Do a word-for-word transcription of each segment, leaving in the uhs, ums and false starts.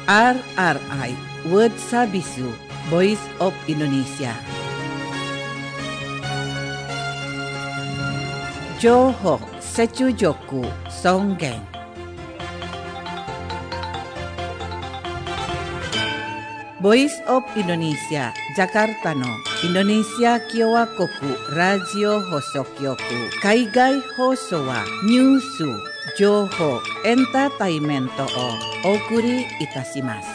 アールアールアイWorld Sabisu Voice of Indonesia. 情報secu joku songgeng Voice of Indonesia Jakarta no Indonesia Kyowa Koku Radio Hosokyoku Kaigai Hoso wa Nyusu Joho Entertainmento o Okuri Itashimasu.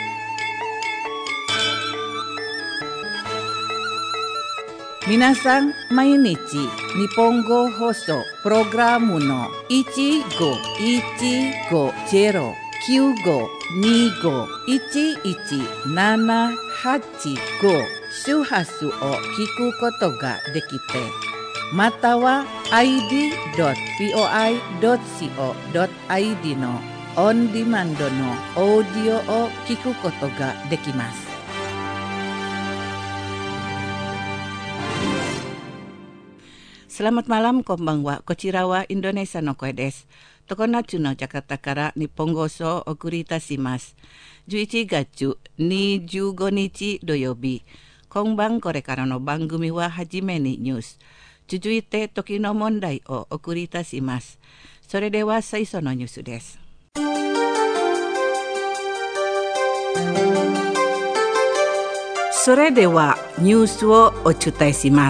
Minasan mainichi Nihongo Hoso Programu no one go one go zero nine goにごいちいちななはちご周波数を聞くことができて、または アイディードットブイオアイドットシーオードットアイディー のオンディマンドのオーディオを聞くことができます。Selamat malam, konbanwa. Kochira wa Indonesia no koe desu. Tokonatsu no Jakarta kara Nippon Goso o okuri itashimasu.じゅういちがつにじゅうごにち土曜日。今晩これからの番組ははじめにニュース。続いて時の問題をお送りいたします。それでは最初のニュースです。それではニュースをお伝えします。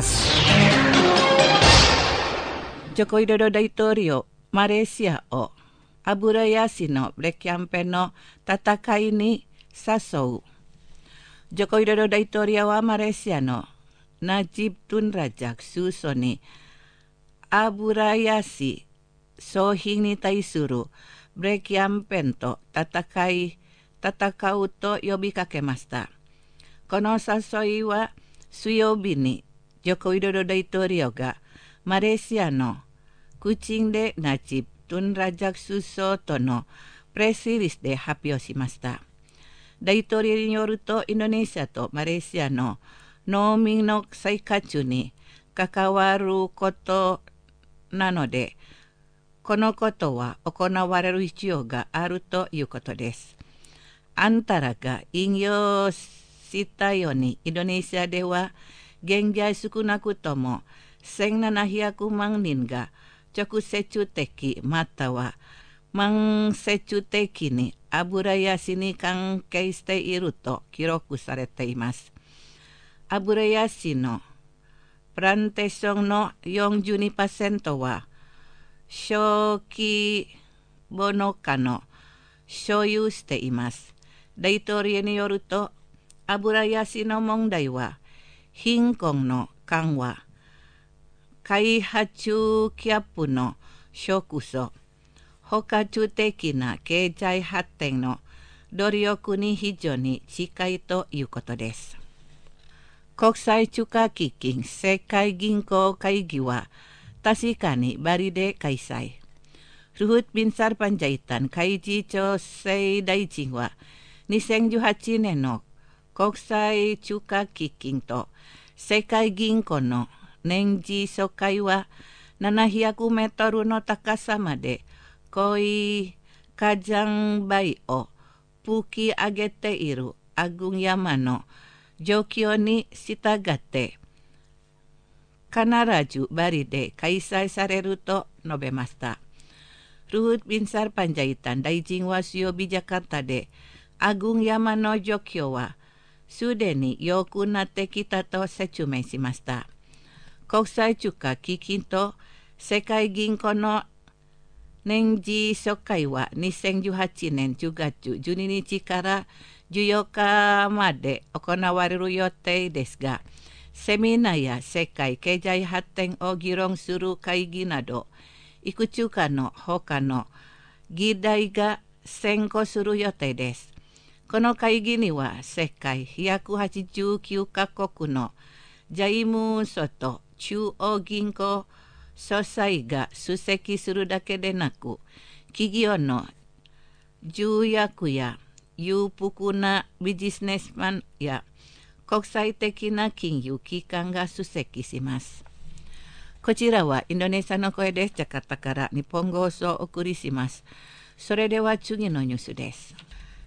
ジョコウィドド大統領、マレーシアをアブラヤシのブレキャンペの戦いに誘う。ジョコウィドド大統領はマレーシアのナジブ・トゥンラジャク首相にアブラヤシ総品に対するブレキャンペンと戦い、戦うと呼びかけました。この誘いは水曜日にジョコウィドド大統領がマレーシアのクチンでナジブ・トゥンラジャク首相とのプレスリリースで発表しました。大統領によると、インドネシアとマレーシアの農民の生活に関わることなので、このことは行われる必要があるということです。あんたらが引用したように、インドネシアでは現在少なくともせんななひゃくまんにんが直接的または間接的にアブラヤシに関係していると記録されています。アブラヤシのプランテーションの よんじゅうにパーセント は小規模農家の所有しています。大統領によると、アブラヤシの問題は貧困の緩和、開発キャップの縮小、包括的な経済発展の努力に非常に近いということです。国際通貨基金世界銀行会議は確かにバリで開催。ルフッ・ビンサル・パンジャイタン海事調整大臣はにせんじゅうはちねんの国際通貨基金と世界銀行の年次総会はななひゃくメートルの高さまで濃い火山灰を吹き上げているアグン山の状況に従って必ずバリで開催されると述べました。ルフッ・ビンサル・パンジャイタン大臣は水曜日ジャカルタでアグン山の状況はすでに良くなってきたと説明しました。国際通貨基金と世界銀行の年次総会はにせんじゅうはちねんじゅうがつじゅうににちからじゅうよっかまで行われる予定ですが、セミナーや世界経済発展を議論する会議など、いくつかの他の議題が先行する予定です。この会議には世界ひゃくはちじゅうきゅうかこくの財務省と中央銀行総裁が出席するだけでなく、企業の重役や裕福なビジネスマンや国際的な金融機関が出席します。こちらはインドネシアの声です。ジャカルタから日本放送をお送りします。それでは次のニュースです。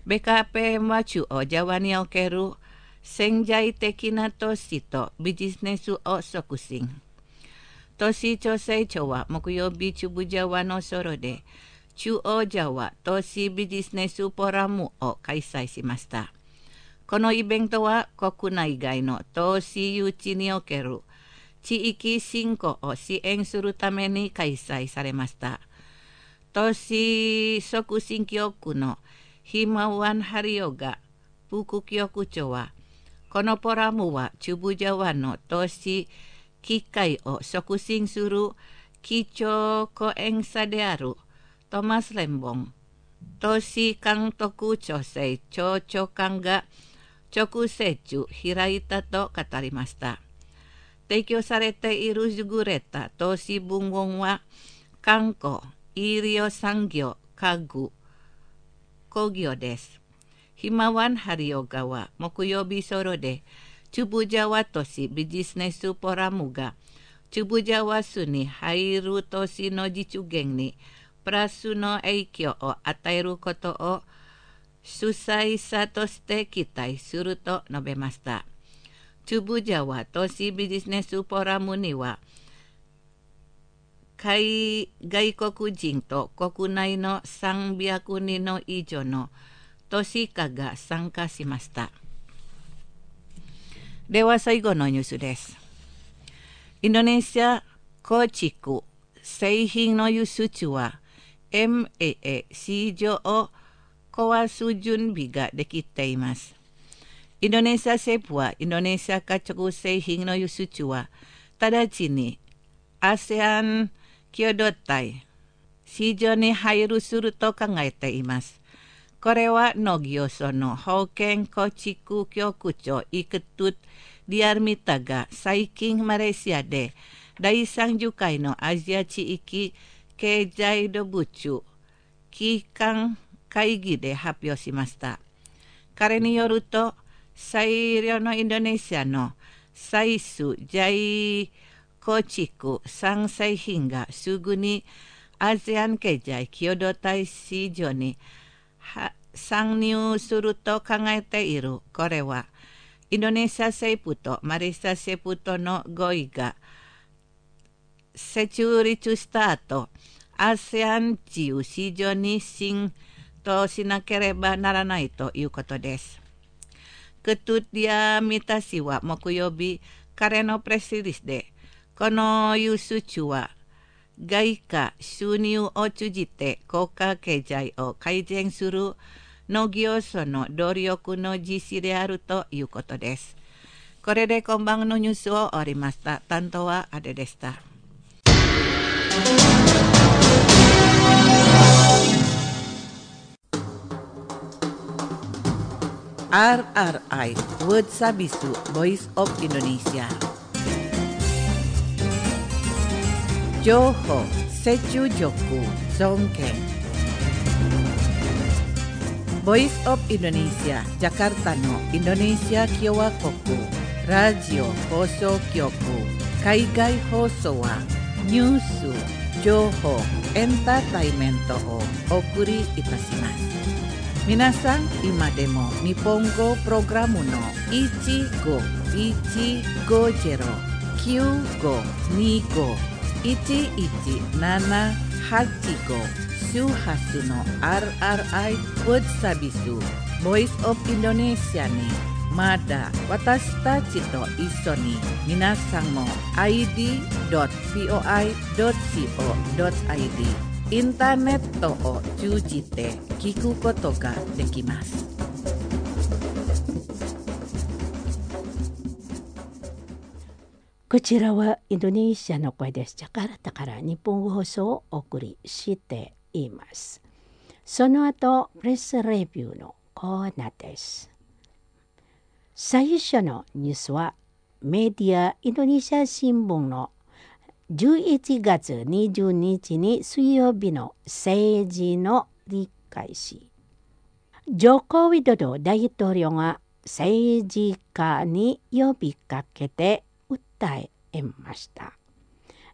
ベカペンは中央ジャワにおける潜在的な投資とビジネスを促進。投資調整庁は木曜日中部ジャワのソロで中央ジャワ投資ビジネスフォーラムを開催しました。このイベントは国内外の投資誘致における地域振興を支援するために開催されました。投資促進局のヒマワンハリオが副局長は、このフォーラムは中部ジャワの投資機会を促進する基調講演者であるトマス・レンボン投資監督調整庁長官が直接開いたと語りました。提供されている優れた投資文言は観光、医療産業、家具、工業です。ヒマワンハリオガは木曜日ソロで中部ジャワ都市ビジネスフォーラムが中部ジャワ市に入る都市の実現にプラスの影響を与えることを主催者として期待すると述べました。中部ジャワ都市ビジネスフォーラムには海外国人と国内のさんびゃくにんの以上の投資家が参加しました。では最後のニュースです。インドネシア構築製品の輸出は エムエーエー 市場を壊す準備ができています。インドネシア政府はインドネシア家畜製品の輸出は直ちに アセアン 共同体市場に入るすると考えています。これは農業省の保健構築局長イクトゥッ・ディアルミタが最近マレーシアでだいさんじゅっかいのアジア地域経済部長機関会議で発表しました。彼によると、最良のインドネシアの最終在構築産製品がすぐにアセアン経済共同体市場に参入すると考えている。これはインドネシア政府とマレーシア政府との合意が設立した後、アセアン自由市場に浸透しなければならないということです。クトゥディアミタ氏は木曜日、彼のプレスリリースで、この輸出は外貨収入を通じて国家経済を改善する農業省の努力の実施であるということです。これで今晩のニュースを終わりました。担当はアデでした。アールアールアイ Word Sabisu Voice of Indonesia 情報、接中力、尊敬 Voice of Indonesia ジャカルタのインドネシア共和国ラジオ放送局海外放送はニュース、情報、エンターテイメントをお送りいたします。皆さん、今でも日本語プログラムのいちごいちごゼロ きゅうごにご いちいちななはちご 周波数の アールアールアイ Word Sabisu Voice of Indonesia にまだ私たちと一緒に皆さんも アイディードットポイドットコドットアイディーインターネットを通じて聞くことができます。 こちらはインドネシアの声です。ジャカルタから日本放送をお送りしています。その後、プレスレビューのコーナーです。最初のニュースはメディアインドネシア新聞のじゅういちがつにじゅうににちに水曜日の政治の理解誌。ジョコ・ウィドド大統領が政治家に呼びかけて訴えました。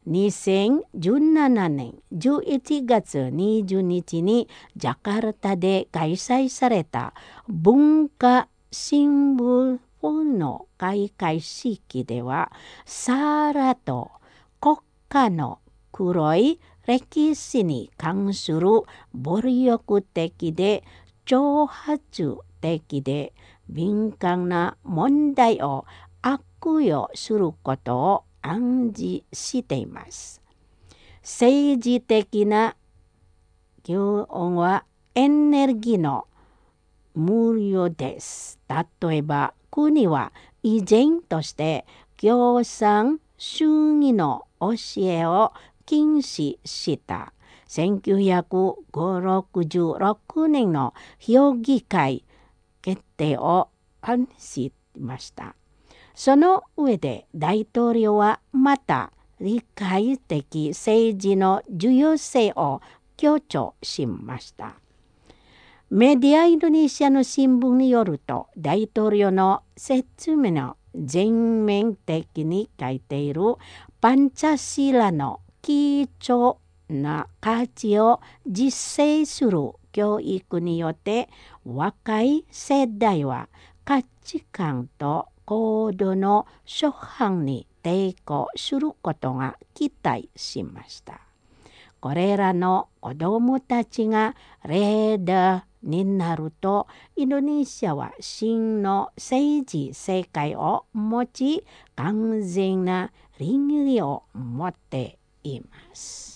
にせんじゅうななねんじゅういちがつにじゅうにちにジャカルタで開催された文化新聞の開会式では、さらと国家の黒い歴史に関する暴力的で挑発的で敏感な問題を悪用することを暗示しています。政治的な基本はエネルギーの無料です。例えば国は依然として共産主義の教えを禁止したせんきゅうひゃくろくじゅうろくねんの評議会決定を反しました。その上で大統領はまた理解的政治の重要性を強調しました。メディアインドネシアの新聞によると、大統領の説明の全面的に書いているパンチャシーラの貴重な価値を実践する教育によって若い世代は価値観と行動の諸般に抵抗することが期待しました。これらの子どもたちがリーダーになると、インドネシアは真の政治世界を持ち、完全な倫理を持っています。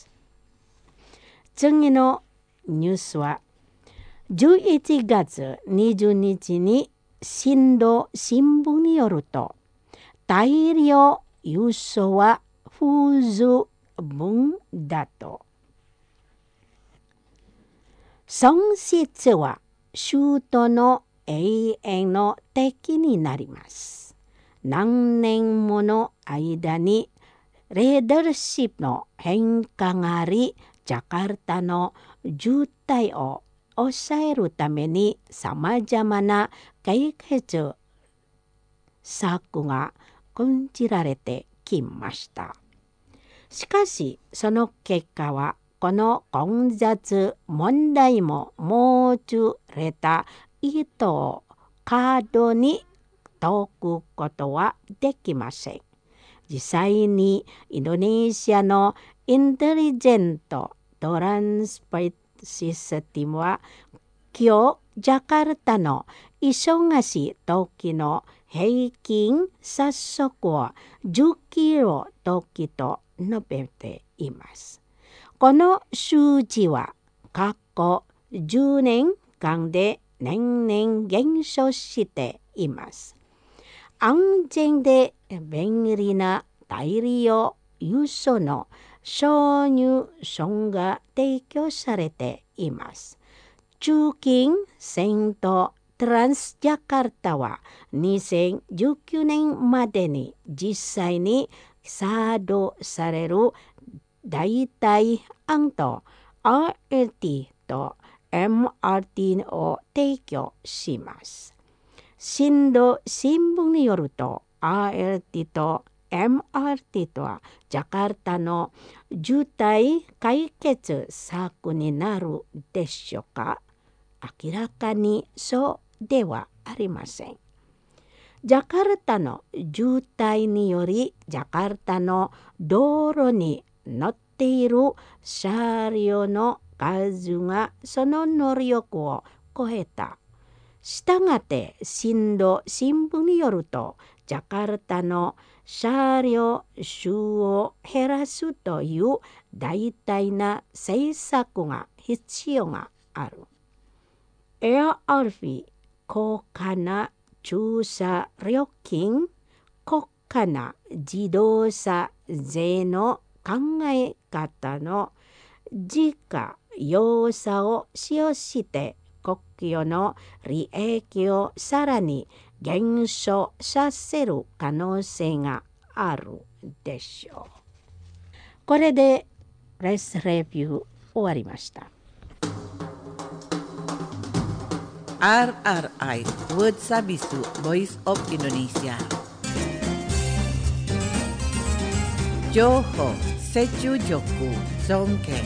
次のニュースは、じゅういちがつにじゅうにちにシンド新聞によると、大量輸送は不十分だと。損失は首都の永遠の敵になります。何年もの間にリーダーシップの変化があり、ジャカルタの渋滞を抑えるためにさまざまな解決策が講じられてきました。しかしその結果は、この混雑問題ももつれた糸を過度に解くことはできません。実際にインドネシアのインテリジェントトランスポートシステムは、今日ジャカルタの忙しい時の平均早速をじゅっキロ時と述べています。この数字は過去じゅうねんかんで年々減少しています。安全で便利な大量輸送のソリューションが提供されています。中近線とトランスジャカルタはにせんじゅうきゅうねんまでに実際に作動される代替案と アールエルティー と エムアールティー を提供します。シンド新聞によると アールエルティー と エムアールティー とはジャカルタの渋滞解決策になるでしょうか。明らかにそうではありません。ジャカルタの渋滞によりジャカルタの道路に乗っている車両の数がその能力を超えた。したがってシンド新聞によると、ジャカルタの車両数を減らすという大胆な政策が必要がある。エアアルフィー、高価な駐車料金、高価な自動車税の考え方の自家用車を使用して国境の利益をさらに減少させる可能性があるでしょう。これでレスレビュー終わりました。 アールアールアイ Word Sabisu Voice of Indonesia 情報、接中力、尊敬。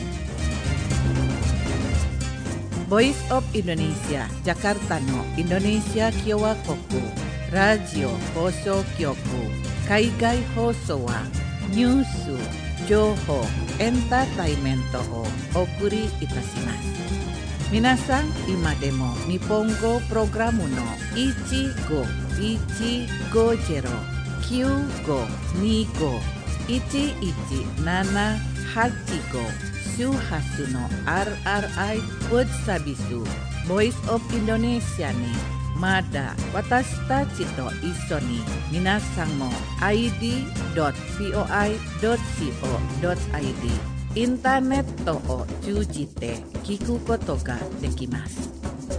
ボイスオブインドネシア、ジャカルタのインドネシア共和国ラジオ放送局、海外放送はニュース、情報、エンターテイメントをお送りいたします。皆さん、今でも日本語プログラムのいちごいちごゼロ きゅうごにご いちいちななはちご 周波数の アールアールアイ World Service Voice of Indonesia にまだ私たちと一緒に皆さんも アイディードットポイドットコードットアイディー インターネットを通じて聞くことができます。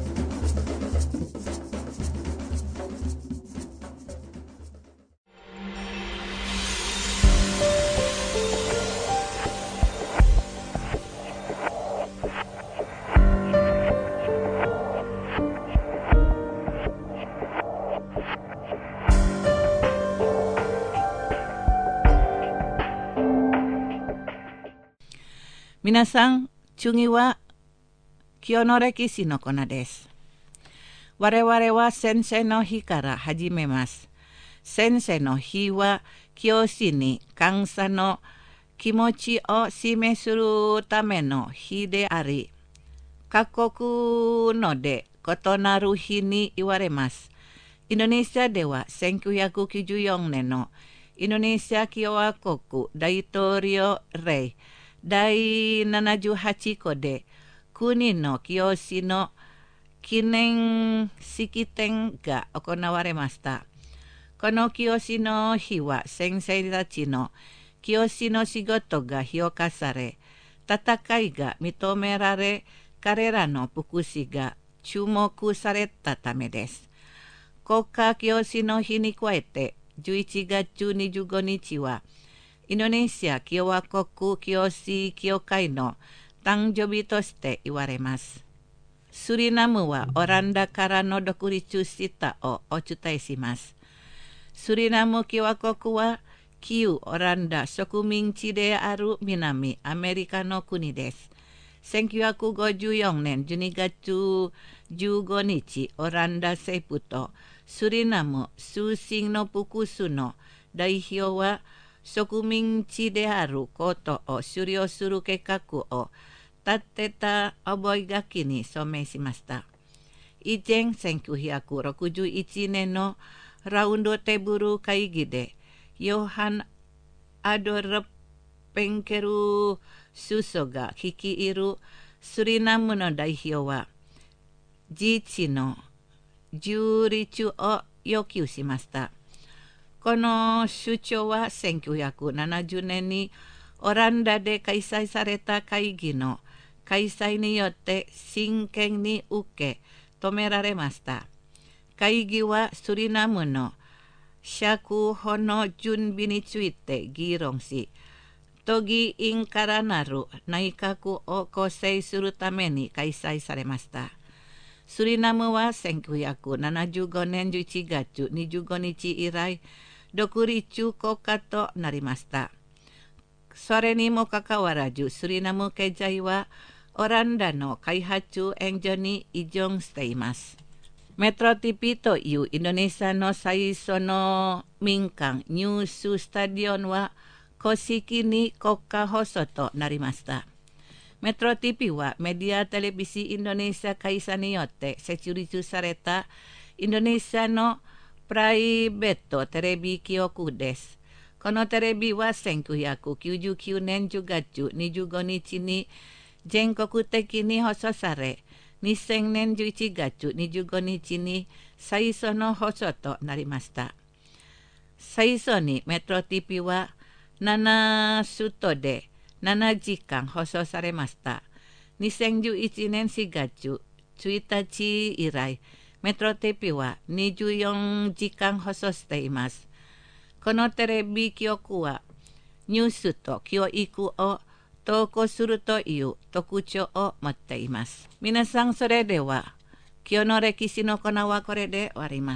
皆さん、次は今日の歴史のコーナーです。我々は先生の日から始めます。先生の日は教師に感謝の気持ちを示するための日であり、各国ので異なる日に言われます。インドネシアではせんきゅうひゃくきゅうじゅうよねんのインドネシア共和国大統領令だいななじゅうはちこで国の教師の記念式典が行われました。この教師の日は先生たちの教師の仕事が評価され、戦いが認められ、彼らの福祉が注目されたためです。国家教師の日に加えてじゅういちがつにじゅうごにちはインドネシア共和国教師協会の誕生日として言われます。スリナムはオランダからの独立したをお伝えします。スリナム共和国は旧オランダ植民地である南アメリカの国です。せんきゅうひゃくごじゅうよねんじゅうにがつじゅうごにち、オランダ政府とスリナム出身の複数の代表は植民地であることを終了する計画を立てた覚書に署名しました。以前、せんきゅうひゃくろくじゅういちねんのラウンドテーブル会議で、ヨハン・アドル・ペンケル首相が率いるスリナムの代表は、自治の中立を要求しました。この主張はせんきゅうひゃくななじゅうねんにオランダで開催された会議の開催によって真剣に受け止められました。会議はスリナムの釈放の準備について議論し、都議員からなる内閣を構成するために開催されました。スリナムはせんきゅうひゃくななじゅうごねんじゅういちがつにじゅうごにち以来、独立国家となりました。それにもかかわらず、スリナム経済はオランダの開発援助に依存しています。メトロティピというインドネシアの最初の民間ニューススタジオンは公式に国家放送となりました。メトロティピはメディアテレビシインドネシア会社によって設立されたインドネシアのプライベートテレビ局です。このテレビはせんきゅうひゃくきゅうじゅうきゅうねんじゅうがつにじゅうごにちに全国的に放送され、にせんねんじゅういちがつにじゅうごにちに最初の放送となりました。最初にメトロティピはなな首都でななじかん放送されました。にせんじゅういちねんしがつついたち以来、メトロテレビはにじゅうよじかん放送しています。このテレビ局はニュースと教育を投稿するという特徴を持っています。皆さん、それでは今日の歴史のコーナーはこれで終わります。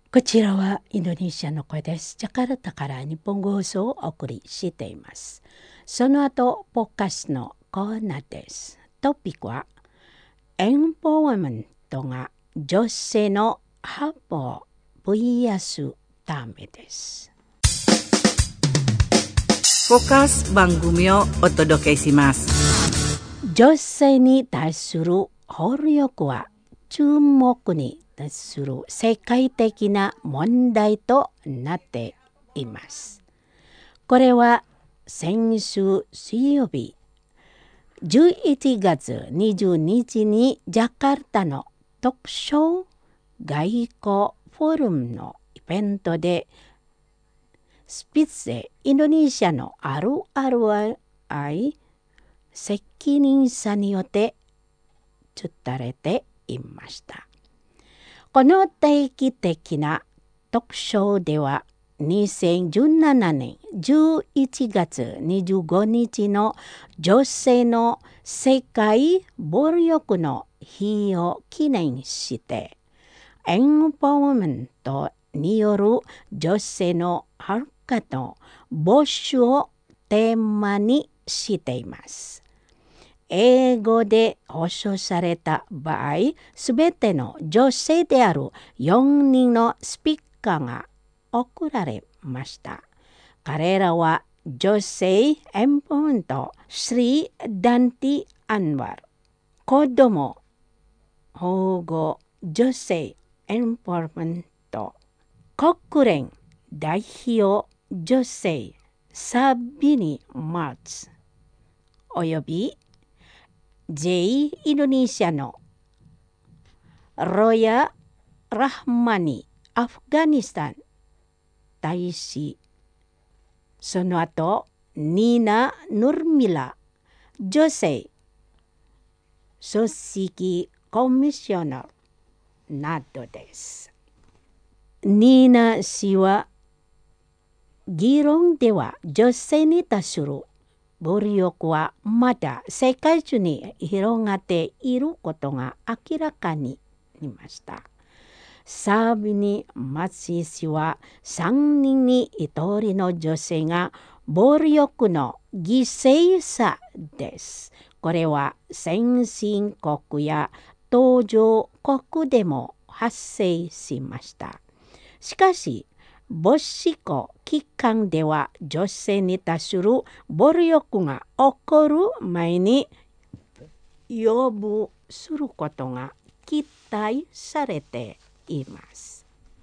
こちらはインドネシアの声です。ジャカルタから日本語放送をお送りしています。その後、ポッカスのコーナーです。トピックは、エンパワーメントが女性の発歩を増やすためです。 フォーカス番組をお届けします。 女性に対する法律は注目に対する世界的な問題となっています。これは先週水曜日じゅういちがつにじゅうににちにジャカルタの特賞外交フォーラムのイベントでスピッツェインドネシアのあるある愛責任者によって伝えられていました。この定期的な特賞ではにせんじゅうななねんじゅういちがつにじゅうごにちの女性の世界暴力の日を記念してエンパワーメントによる女性の発火の募集をテーマにしています。英語で放送された場合、すべての女性であるよにんのスピーカーが送られました。彼らは女性エンパワーメント、スリー・ダンティ・アンワル、子ども保護女性エンパワーメント、国連代表女性サビニ・マーツ、および J インドネシアのロヤ・ラハマニアフガニスタン大使、その後ニーナ・ヌルミラ女性組織コミッショナーなどです。ニーナ氏は議論では女性に対する暴力はまだ世界中に広がっていることが明らかになりました。サービニ・マツ氏はさんにんにひとりの女性が暴力の犠牲者です。これは先進国や途上国でも発生しました。しかし、母子校機関では女性に対する暴力が起こる前に予防することが期待されています。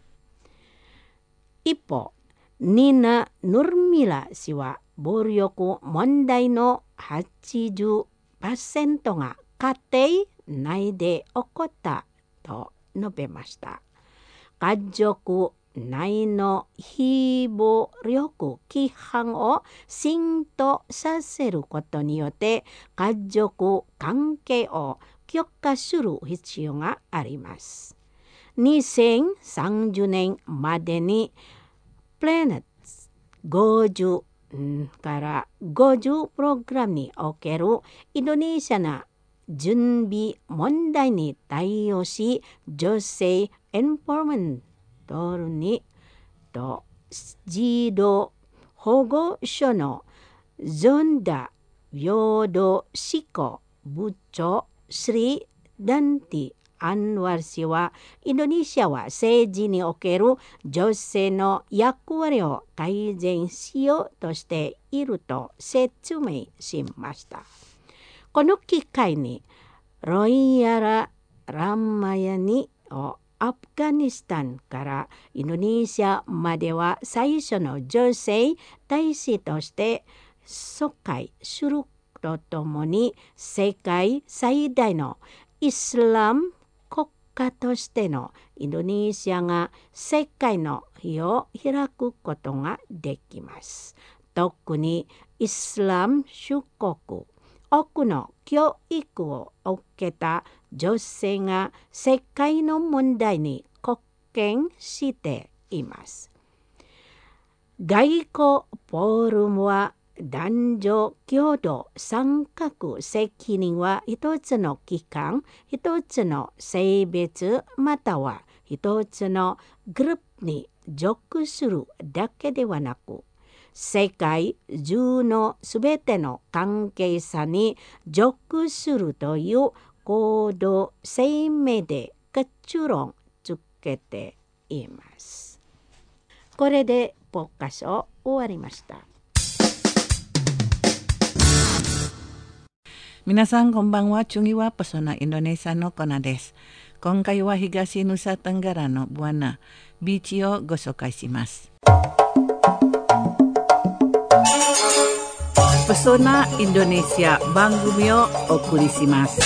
一方、ニーナ・ヌルミラ氏は暴力問題の はちじゅっパーセント が家庭内で起こったと述べました。家族内の非暴力規範を浸透させることによって家族関係を強化する必要があります。にせんさんじゅうねんまでにプラネットごじゅうからごじゅうプログラムにおけるインドネシアの準備問題に対応し、女性エンパワーメントにと児童保護所のゾンダ平等志向部長スリー・ダンティ・アンワル氏は、インドネシアは政治における女性の役割を改善しようとしていると説明しました。この機会にロイヤラ・ラマヤニをアフガニスタンからインドネシアまでは最初の女性大使として疎開するとともに、世界最大のイスラム国家としてのインドネシアが世界の日を開くことができます。特にイスラム諸国多くの教育を受けた女性が世界の問題に貢献しています。外交フォーラムは男女共同参画責任は一つの機関、一つの性別または一つのグルーに属するだけではなく、世界中のすべての関係者に属するという行動声明で結論付けています。これでポッカショー終わりました。 皆さんこんばんは。チュギはパソナインドネシアのコナです。今回は東ヌサタンガラのブアナビーチをご紹介します。Pesona Indonesia 番組をお送りします。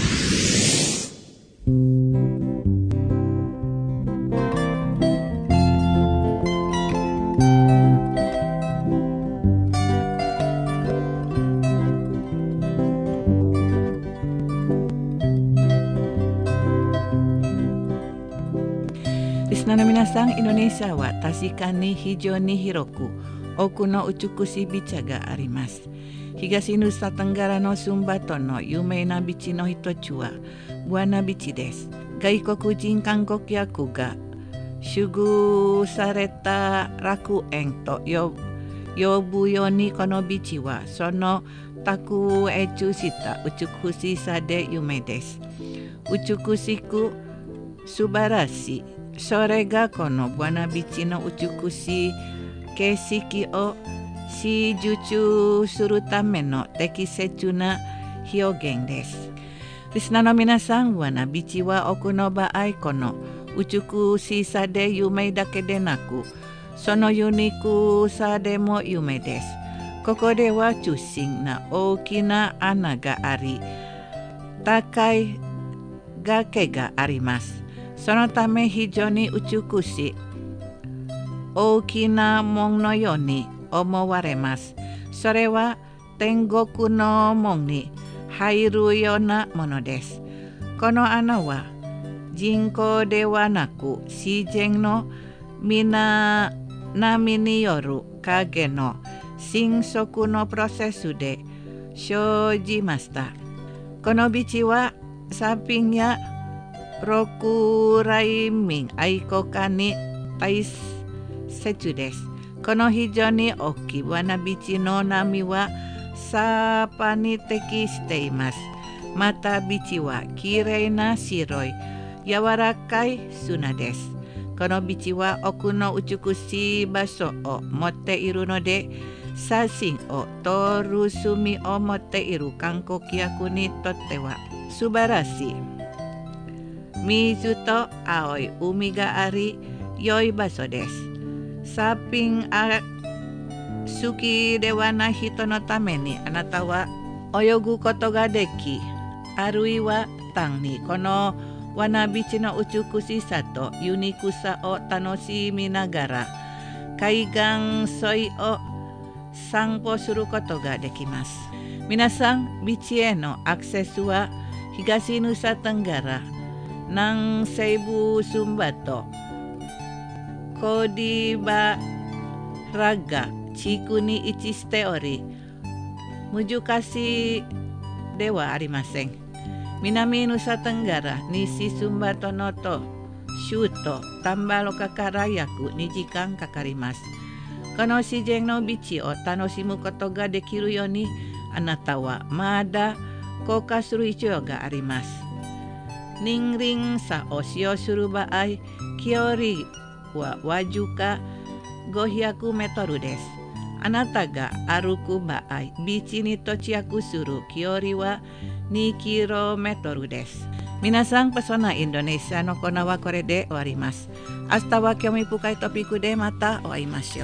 リスナーの皆さん、インドネシアは確かに非常に広く多くの美しいビーチがあります。東ヌサタンガラのスンバトの有名なビーチの一つはブアナビーチです。外国人観光客が祝された楽園と呼ぶように、このビーチはその卓越した美しさで有名です。美しく素晴らしい。それがこのブアナビーチの美しい景色を示述するための適切な表現です。リスナーの皆さん、ブアナビーチは多くの場合この美しさで有名だけでなく、そのユニークさでも有名です。ここでは中心な大きな穴があり、高い崖があります。そのため非常に美しい大きな門のように思われます。それは天国の門に入るようなものです。この穴は人工ではなく自然の水波による影の侵食のプロセスで生じました。このビーチはサーフィンやロックライミング愛好家に大切です。この非常に大きいブアナビーチの波はサーファーに適しています。またビーチはきれいな白い柔らかい砂です。このビーチは多くの美しい場所を持っているので、写真を撮る趣味を持っている観光客にとっては素晴らしい。水と青い海があり、良い場所です。サーフィンが好きではない人のために、あなたは泳ぐことができ、あるいは単にこのワナビーチの美しさとユニークさを楽しみながら海岸沿いを散歩することができます。皆さん、ビーチへのアクセスは東ヌサタンガラ、南西部スンバト、コディバラガ地区に位置しており、難しいではありません。南ヌサタンガラ、西スンバトのと州都タンバロカから約にじかんかかります。この自然のビーチを楽しむことができるように、あなたはまだ降下する必要があります。二輪車を使用する場合、距離はわずかごひゃくメートルです。あなたが歩く場合、ビーチに到着する距離はにキロメートルです。皆さん、パソナインドネシアのコーナーはこれで終わります。明日は興味深いトピックでまたお会いましょう。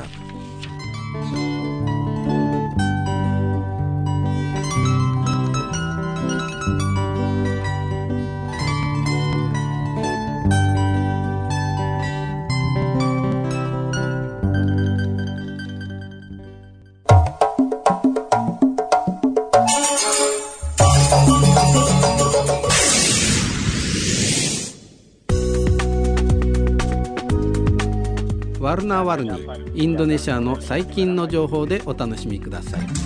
ワルナワルニ、インドネシアの最近の情報でお楽しみください。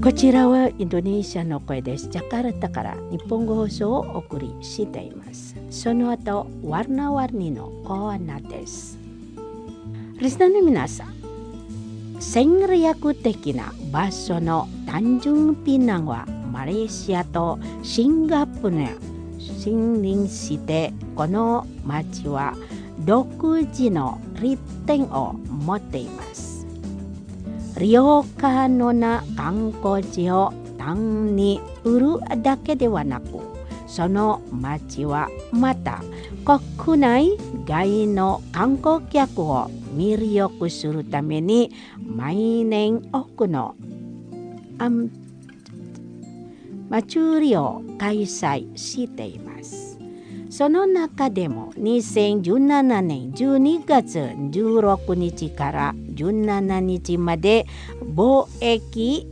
こちらはインドネシアの声です。ジャカルタから日本語放送をお送りしています。その後、ワルナワルニのコーナーです。リスナーの皆さん、戦略的な場所のタンジュンピナンはマレーシアとシンガポールに親隣して、この町は独自の利点を持っています。利用可能な観光地を単に売るだけではなく、その町はまた国内外の観光客を魅力するために毎年多くの祭りを開催しています。その中でもにせんじゅうななねんじゅうにがつじゅうろくにちからじゅうしちにちまで貿易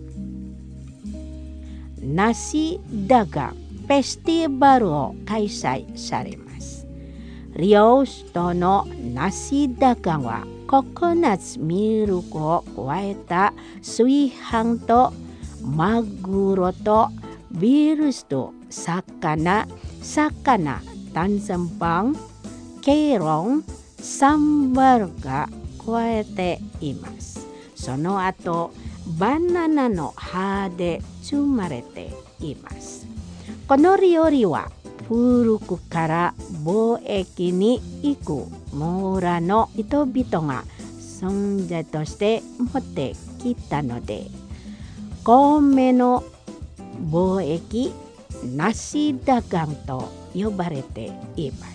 ナシダガンフェスティバルを開催されます。リオ首都のナシダガンはココナッツミルクを加えた炊飯とマグロとビールスと魚、魚、炭酸パン、ケーロン、サンバルが加えています。その後、バナナの葉で包まれています。この料理は古くから貿易に行く村の人々が存在として持ってきたので、米の貿易ナシダガンと呼ばれています。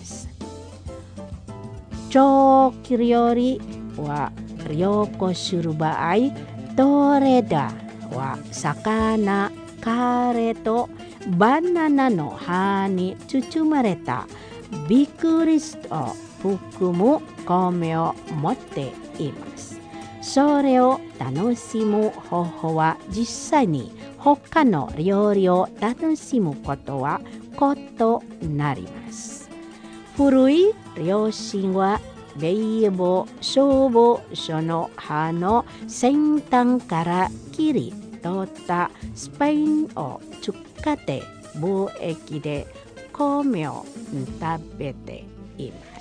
長期料理は良好する場合、トレダは魚、カレーとバナナの葉に包まれたビクリストを含む米を持っています。それを楽しむ方法は実際に他の料理を楽しむことは異なります。古い両親はベイボ消防署の葉の先端から切り取ったスパインを使って貿易で米を食べています。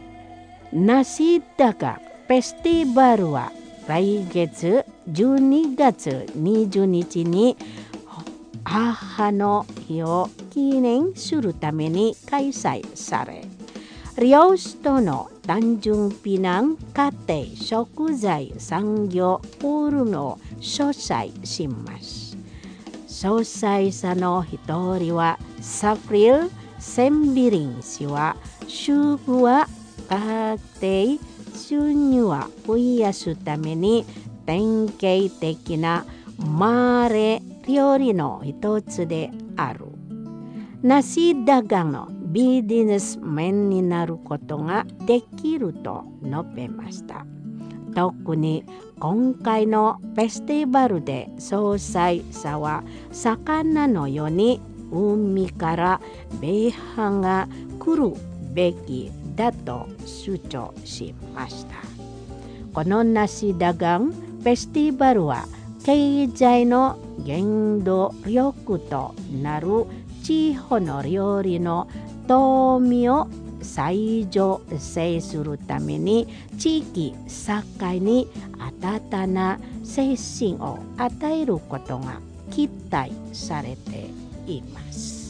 ナシダガンフェスティバルは来月じゅうにがつにじゅうにちに母の日を記念するために開催され、リオ首都のタンジュンピナン家庭食材産業フォーラムを主催します。主催者の一人はサフリル・センビリン氏は、主婦は家庭収入を増やすために典型的なマレ料理の一つである。ナシダガンのビジネスメンになることができると述べました。特に今回のフェスティバルで総裁者は魚のように海から米飯が来るべきだと主張しました。このナシダガンフェスティバルは経済の原動力となる地方の料理の富を再醸成するために地域社会に新たな精神を与えることが期待されています。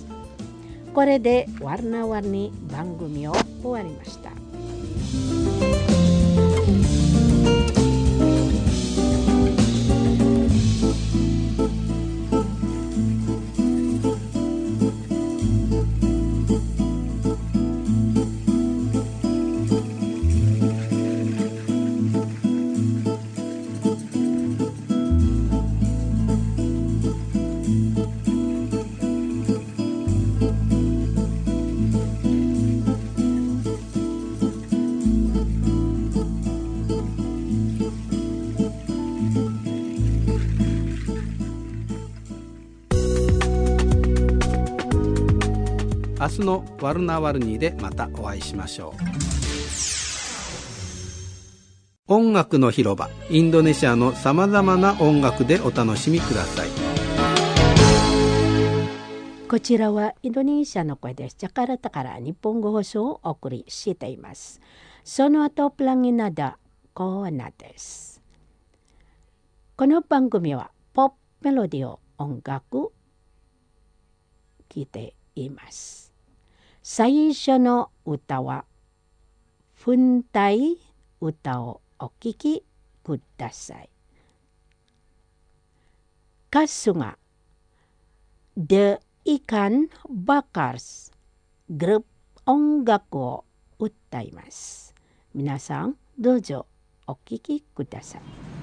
これでワルナワルニ番組を終わりました。 明日のワルナワルニでまたお会いしましょう。音楽の広場、インドネシアのさまざまな音楽でお楽しみください。 こちらはインドネシアの声です。ジャカルタから日本語放送をお送りしています。その後、プランギナダコーナーです。この番組はポップメロディオ音楽聴いています。最初の歌は分隊歌をお聴きください。歌手が The Ikan Bakars グループ音楽を歌います。皆さんどうぞお聴きください。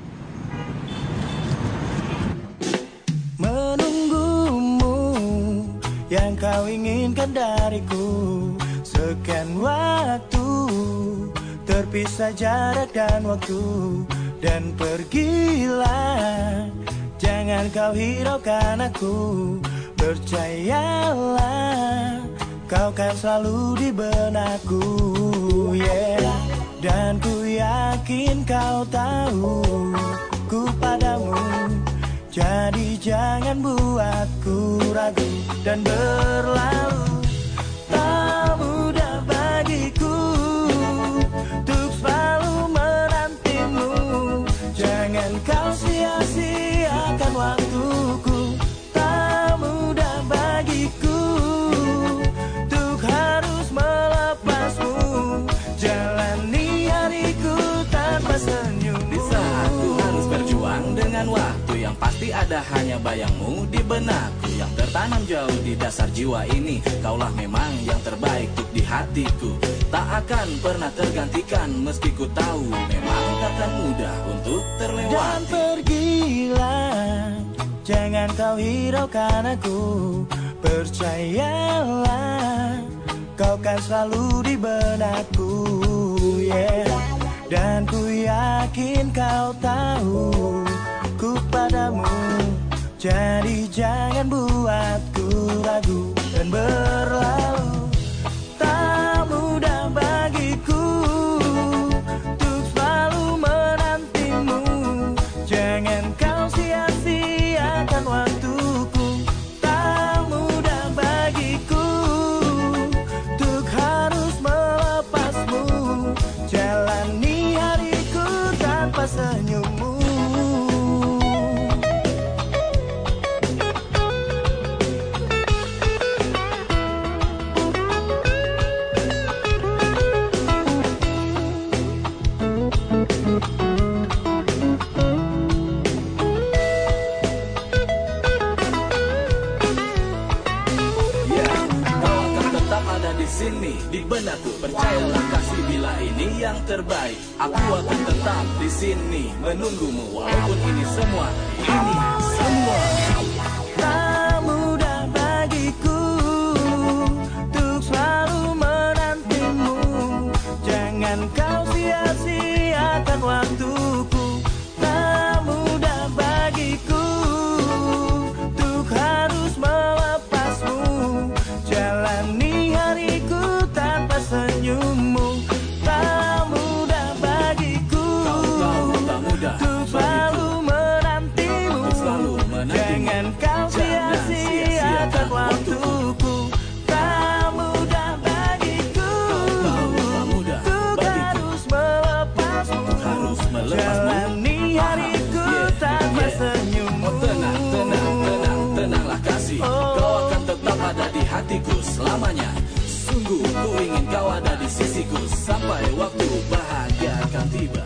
Menunggumu yang kau inginkan dariku, sekian waktu terpisah jarak dan waktu, dan pergilah, jangan kau hiraukan aku. Percayalah, kau kan selalu di benakku, yeah. Dan ku yakin kau tahu ku padamu, jadi jangan buatku ragu dan berlalu. Tak mudah bagiku untuk selalu menantimu, jangan kau sia-siakan waktuku. Tak mudah bagiku untuk harus melepasmu, jalani hariku tanpa senyum. Di saat ku harus berjuang dengan waktu, yang pasti ada hanya bayangmu di benakku, yang tertanam jauh di dasar jiwa ini. Kaulah memang yang terbaik untuk di hatiku, tak akan pernah tergantikan, meski ku tahu memang takkan mudah untuk terlewati. Dan pergilah, jangan kau hiraukan aku. Percayalah, kau kan selalu di benakku, yeah. Dan ku yakin kau tahu ku padamu, jadi jangan buatku ragu dan berlalu. Tak mudah bagiku untuk selalu menantimu, jangan kau sia-siakan waktuku. Tak mudah bagiku untuk harus melepasmu, jalani hariku tanpa senyummu. Sini di benakku, percayalah kasih, bila ini yang terbaik. Aku akan tetap di sini menunggumu, walaupun ini semua, ini semua. Tak mudah bagiku untuk selalu menantimu, jangan kau sia-siakan waktuku. Tak mudah bagiku untuk harus melepasmu, jalani hariku tanpa senyummu. Tak mudah bagiku untuk selalu menantimu, jangan kau sia-siakan waktuku. Tak mudah bagiku untuk harus melepasmu, jalani hariku tanpa senyummu. Tenang, tenang, tenang, tenanglah kasih, kau akan tetap ada di hatiku selamanya. Sungguh ku ingin kau ada di sisiku, sampai waktu bahagia akan tiba.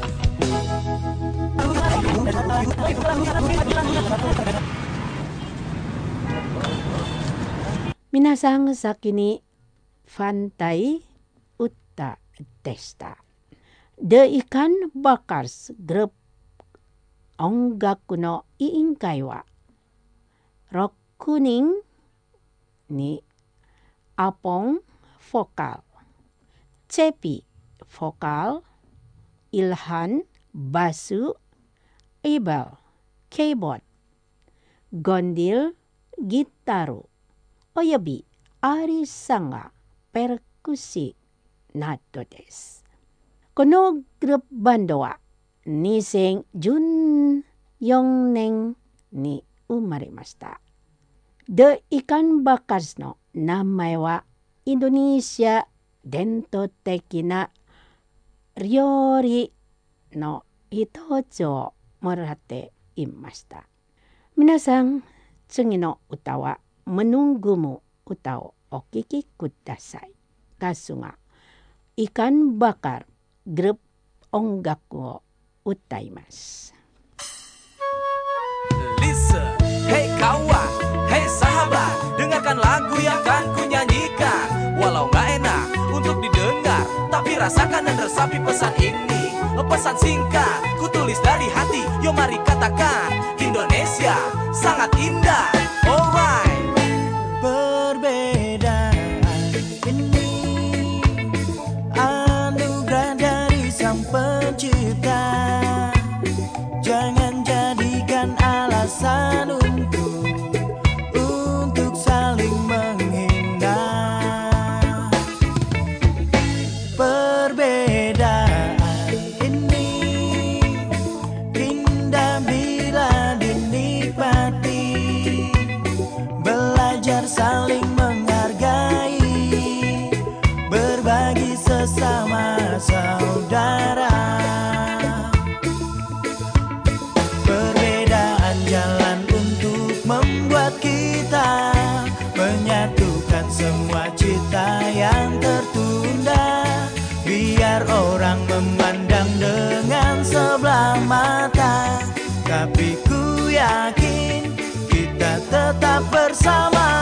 Minasang sakini Fantai Utta Desta. The Ikan Bakars Group Ongaku no Iinkai wa Roku ning ni Apong vokal, Cepi vokal, Ilhan basu, Ibal keyboard, Gondil gitaru, oyobi Arisaがperkusiなどです。このグループバンドはにせんじゅうよねんに生まれました。 De ikan bakar no namae wa Indonesia dento teki na ryori no hitotsu o moratte imashita. Minasan, tsugi no uta wa menunggumu uta o okiki kudasai. Kasu ga ikan bakar grup ongaku o utaimasu. Listen, hey kawan, hey sahabat, dengarkan lagu yang akan ku nyanyikan. Walau gak enak untuk didengar, tapi rasakan dan resapi pesan ini. Pesan singkat, ku tulis dari hati. Yo mari katakan, Indonesia sangat indah. Alright. Perbedaan ini anugerah dari Sang Pencipta. Jangan jadikan alasan untuk untuk saling menghina. Perbedaan ini indah bila dinikmati. Belajar saling menghargai, berbagi sesama saudara. Perbedaan jalan untuk membuat kita menyatukan semua cita yang tertunda. Biar orang memandang dengan sebelah mata, tapi ku yakin kita tetap bersama.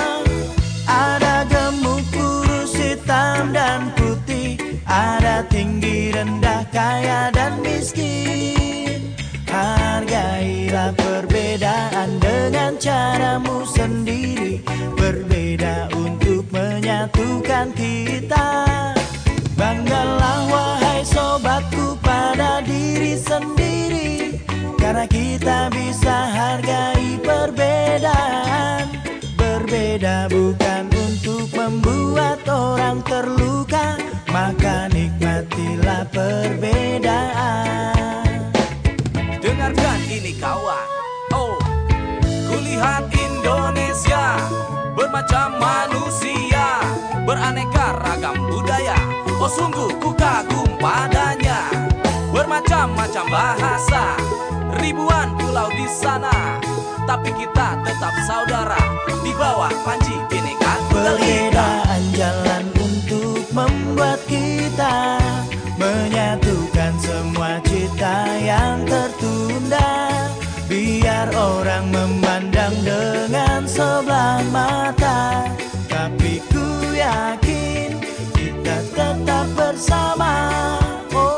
Ada gemuk, kurus, hitam dan putih, ada tinggi, rendah, kaya dan miskin. Hargailah perbedaan dengan caramu sendiri, berbeda untuk menyatukan kita. Banggalah wahai sobatku pada diri sendiri, karena kita bisa hargai perbedaan. Berbeda bukan untuk membuat orang terluka, maka nikmatilah perbedaan. Dengarkan ini kawan. Oh, kulihat Indonesia bermacam manusia, beraneka ragam budaya. Oh sungguh ku kagum padanya. Bermacam-macam bahasa, ribuan pulau di sana, tapi kita tetap saudara di bawah panji Bhinneka Tunggal Ika. Perbedaan jalan untuk membuat kita menyatukan semua cita yang tertunda. Biar orang memandang dengan sebelah mata, tapi ku yakin kita tetap bersama. Oh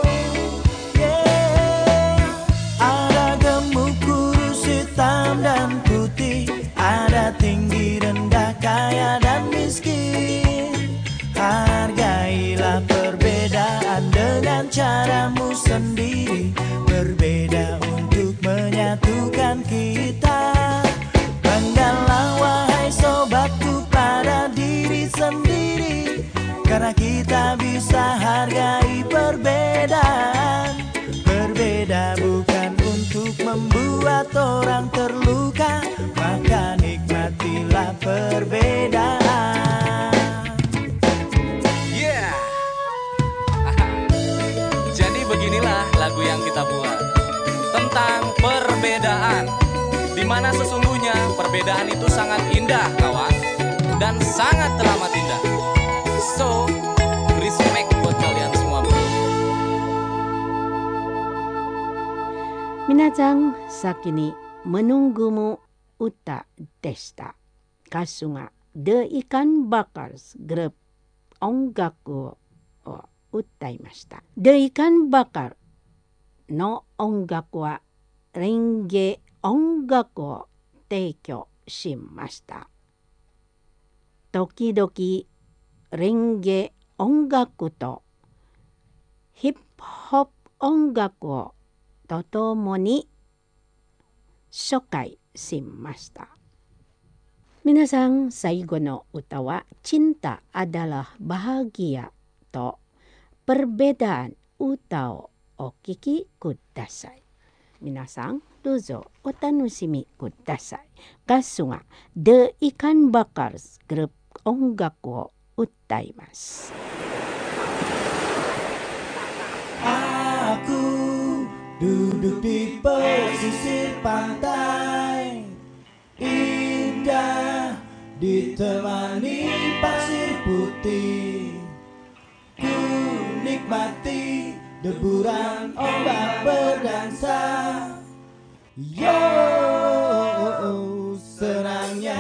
yeah. Ada gemuk, kurus, hitam dan putih, ada tinggi, rendah, kaya dan miskin. Hargailah perbedaan dengan caramu sendiri, berbeda untuk menyatukan kita. Banggalah wahai sobatku pada diri sendiri, karena kita bisa hargai perbedaan. Berbeda bukan untuk membuat orang terluka, maka nikmatilah perbedaan. Yeah. Jadi beginilah lagu yang kita buat tentang perbedaan, di mana sesungguhnya perbedaan itu sangat indah kawan, dan sangat teramat indah. So, respect buat kalian semua bro. Minasang, sakini menunggumu uta desta. Kasu ga The Ikan Bakar grup ongaku o utaimashita. The Ikan Bakar no ongaku wa renge ongaku o teikyo shimashita. Tokidoki renge ongaku to hip hop ongaku o totomo ni shokai shimashita. Minasang, saigo no uta wa cinta adalah bahagia to perbedaan uta o okiki kudasai. Minasang, どうぞお楽しみください。ガスが The Ikan Bakar grup 音楽を歌います。 Aku duduk di pesisir pantai, indah ditemani pasir putih. Ku nikmati deburan ombak berdansa. Yo, senangnya.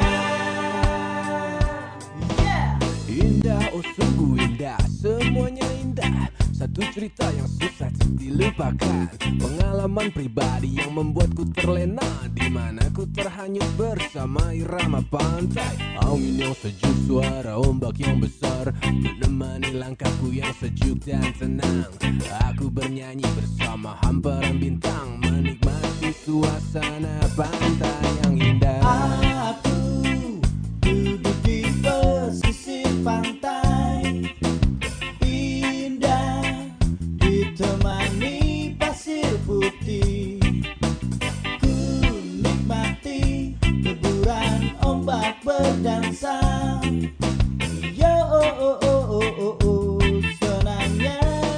Yeah. Indah, oh sungguh indah, semuanya indah. Satu cerita yang susah dilupakan, pengalaman pribadi yang membuatku terlena, di mana ku terhanyut bersama irama pantai. Angin yang sejuk, suara ombak yang besar menemani langkahku yang sejuk dan tenang. Aku bernyanyi bersama hamparan bintang, menikmati suasana pantai yang indah. Aku duduk di pesisir pantai, ditemani pasir putih. Ku nikmati deburan ombak berdansa. Yo, oh, oh, oh, oh, oh, oh, senangnya.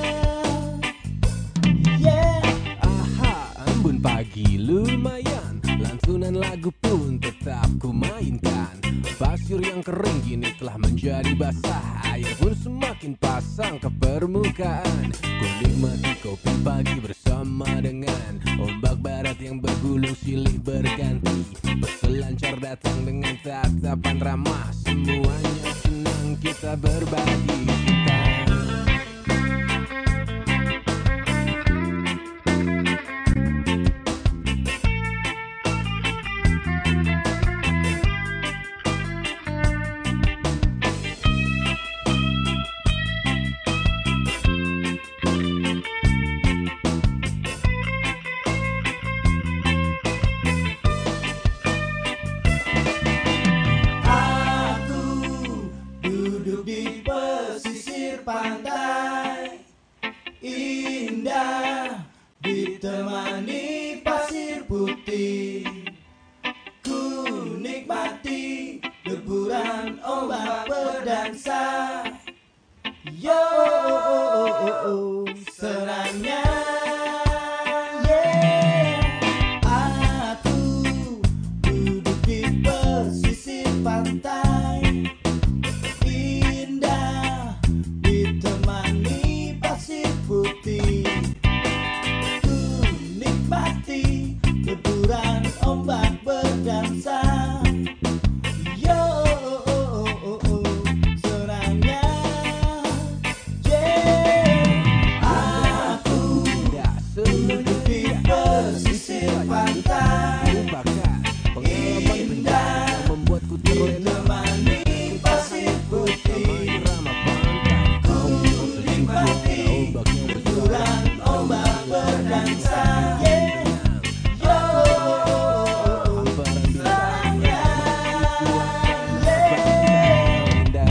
Yeah. Aha, embun pagi lumayan, lantunan lagu pun tetap ku mainkan. Pasir yang kering kini telah menjadi basah, air pun semakin pasang ke permukaan. Ku nikmati kopi pagi bersama dengan ombak barat yang bergulung silih berganti. Peselancar datang dengan tatapan ramah, semuanya senang kita berbagi cinta. Pantai indah ditemani pasir putih. Ku nikmati deburan ombak berdansa. Yo, oh, oh, oh, oh, senangnya. Yeah. Aku duduk di pesisir pantai, putih. Ku nikmati deburan ombak berdansa. Yo, oh, oh, oh, oh, senangnya. Yeah. Aku duduk di pesisir pantai, indah membuatku terlena, ditemani pasir putih. Ku nikmati deburan ombak berdansa. Yeah. Yo, senangnya. Yeah.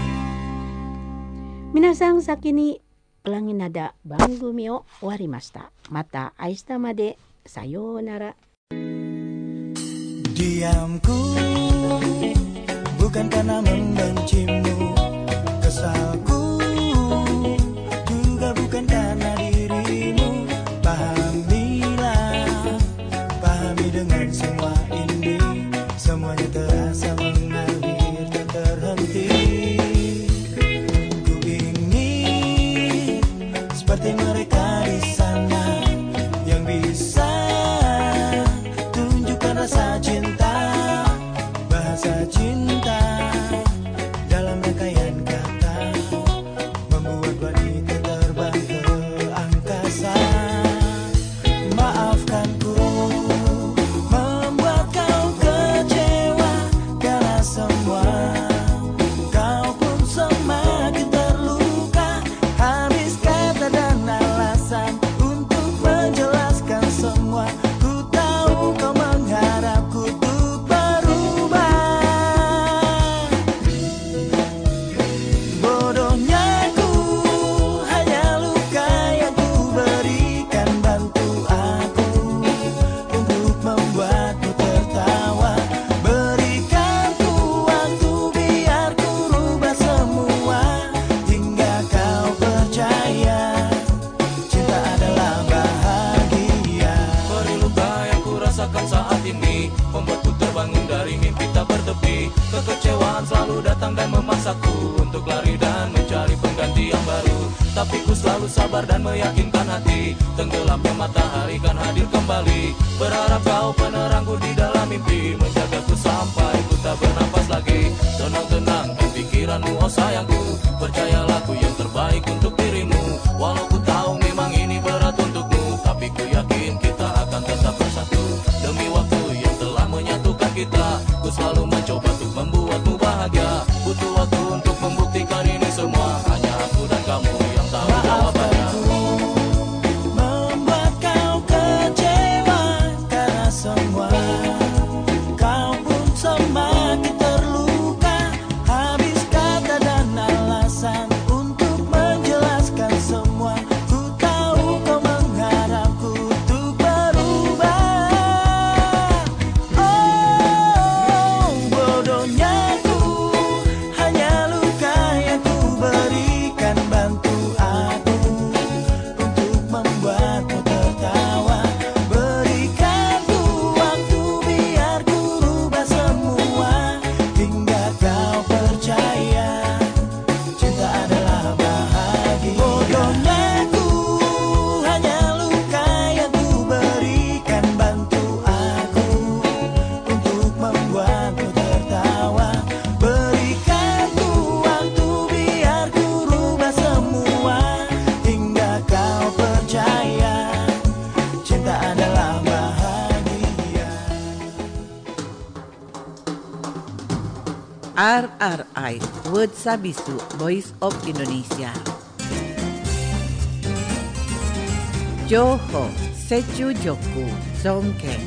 Minasang sakini pelangi nada bangumi o warimashita. Mata aishita made. Sayonara. Diamku bukan karena membencimu, kesalku juga bukan karena dirimu. Pahamilah, pahami dengan semua ini, semuanya terasa mengalir tak terhenti. Ku ingin seperti mereka di sana yang bisa tunjukkan rasa cinta, bahasa cinta dalam rangkaian kata. selalu sabar dan meyakinkan hati. Tenggelamnya matahari kan hadir kembali. Berharap kau penerangku di dalam mimpi, menjagaku sampai ku tak bernafas lagi. Tenang-tenangkan pikiranmu oh sayangku, percayalah ku yang terbaik untuk dirimu. Walau ku tahu memang ini berat untukmu, tapi ku yakin kita akan tetap bersatu. Demi waktu yang telah menyatukan kita, ku selalu mencoba untuk membuatmu bahagia. Butuh waktu untuk membuktikan ini semua, hanya aku dan kamu yang tahu jawabannya. Membuat kau kecewa karena semua, kau pun semakin terluka. Habis kata dan alasan untuk menjelaskan semua. Ku tahu kau mengharapku untuk berubah. Oh, bodohnya ku, hanya luka yang ku berikan. Bantu aku untuk membuatmu tertawa. Berikan ku waktu biar ku rubah semua, hingga kau percaya cinta adalah bahagia. Bodohnya ku, hanya luka yang ku berikan. Bantu aku untuk membuatmu tertawa. Berikan ku waktu biar ku rubah semua, hingga kau percaya cinta adalah bahagia. R R I Word Sabisu Voice of Indonesia. Joho Sechu Joku Songkeng.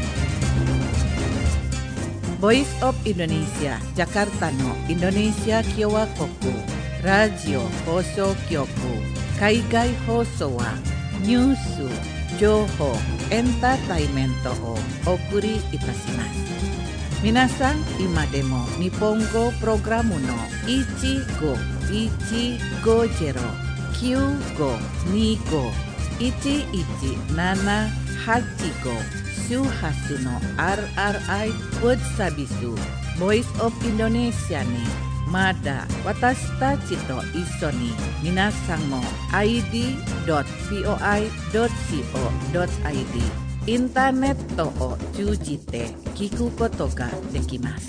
Voice of Indonesia Jakarta no Indonesia Kyowa Koku Radio Hoso Kyoku Kaigai Hoso wa Nyusu Joho Entertainment o Okuri Itashimasu. Minasan ima demo Nippongo Programu no Ichigo Ichigo Jero Kyugo Nigo Ichi Ichi Nana Hachigo Shuhasu no R R I Word Sabisu Voice of Indonesia ni Mada watashi tachi to issho ni minasan mo I D dot voi dot co dot I D インターネットを通じて聞くことができます。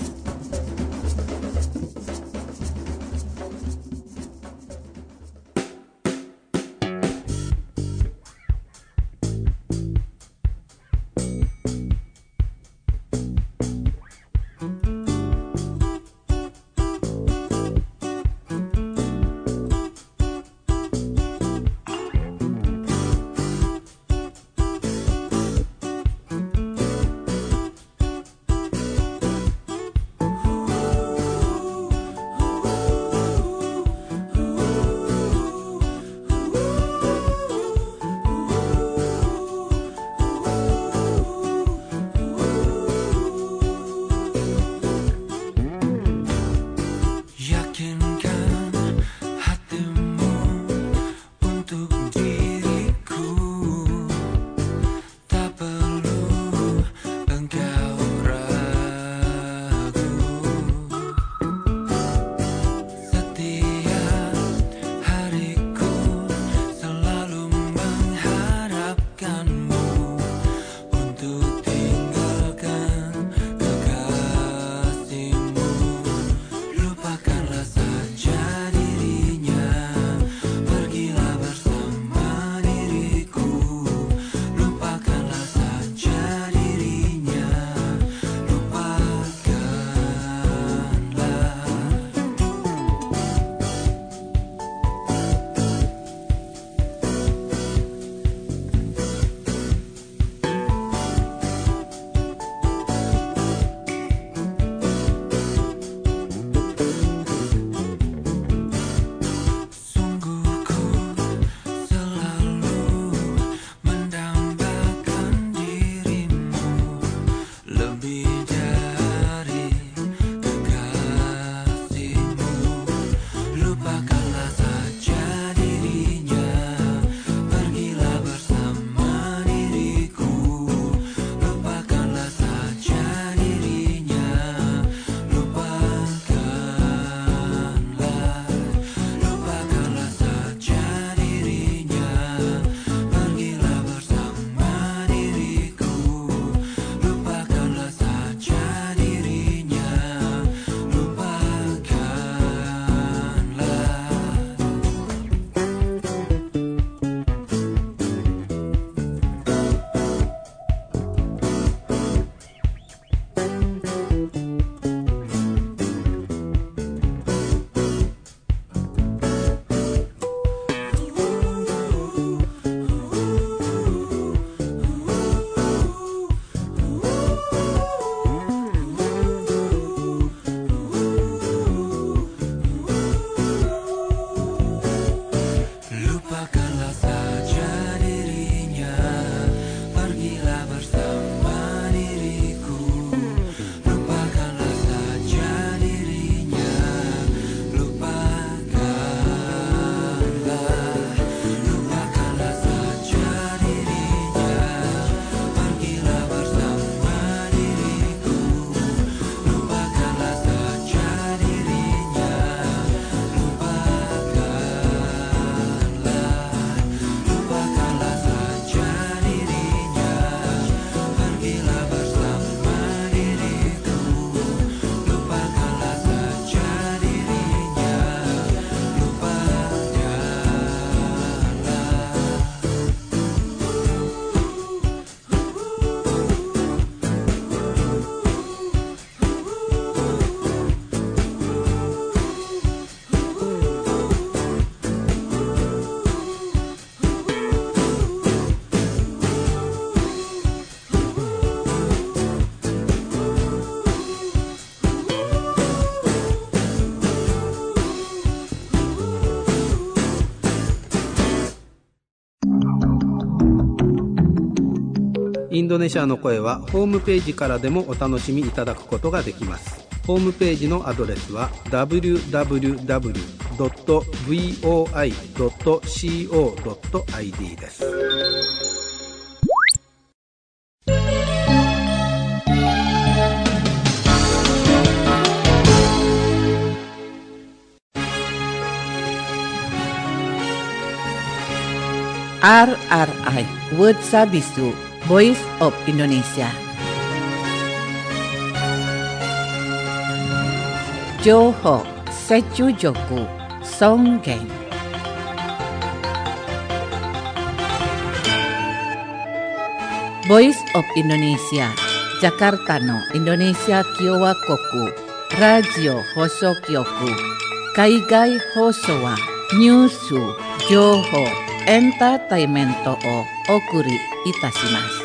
インドネシアの声はホームページからでもお楽しみいただくことができます。ホームページのアドレスは ダブリューダブリューダブリュードットブイオーアイドットコードットアイディー です。 アールアールアイWord Sabisu Voice of Indonesia. Johor Secujoku Songgeng. Voice of Indonesia Jakarta no Indonesia Kiowa Koku Radio Hosokyoku Kaigai Hosowa Nyusu Johor Entertainmento o okuri itashimasu.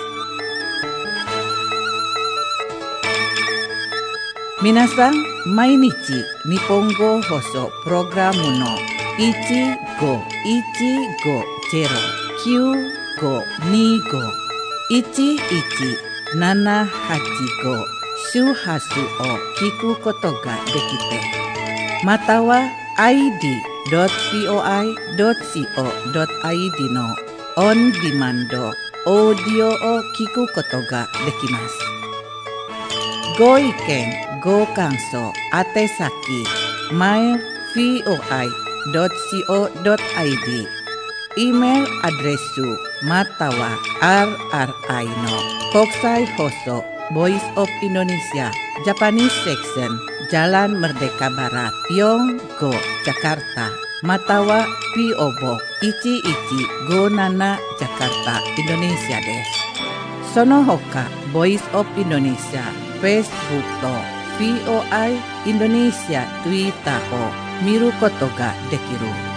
Minasan, mainichi Nihongo Hoso Programu no one go one go zero nine go ni go one one nana hachi go shuhasu o kiku koto ga dekite. Matawa I D dot voi dot co dot id no on demand audio o kiku koto ga dekimasu. Go iken, go kanso, atesaki, mail voi dot co dot id, email adresu matawa rri no Kokusai Hoso Voice of Indonesia Japanese Section Jalan Merdeka Barat Yonggo Jakarta Matawa P O Box one one go nana Jakarta Indonesia desu. Sono hoka Voice of Indonesia Facebook to V O I Indonesia Twitter o miru koto ga dekiru.